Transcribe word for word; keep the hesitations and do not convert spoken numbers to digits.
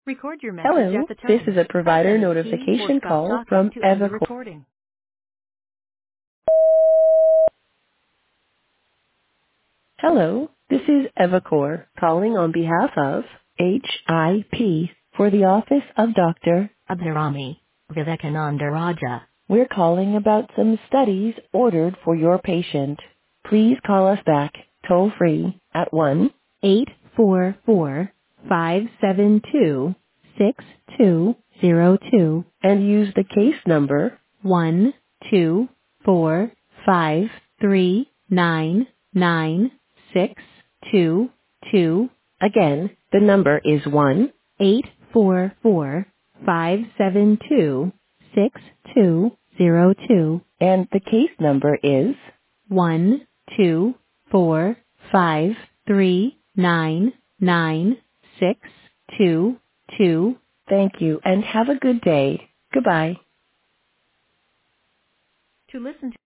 Record your message Hello, at the this tone. is a Press provider any key or notification stop call talking from to end the EvaCore. recording. Hello, this is EvaCore calling on behalf of H I P for the office of Doctor Abhirami Vivekananda Raja. We're calling about some studies ordered for your patient. Please call us back toll free at one eight four four, five seven two, six two zero two and use the case number one two four five three nine nine six two two. Again, the number is one eight four four five seven two six two zero two and the case number is one two four five three nine nine six two two. Thank you and have a good day. Goodbye. To listen to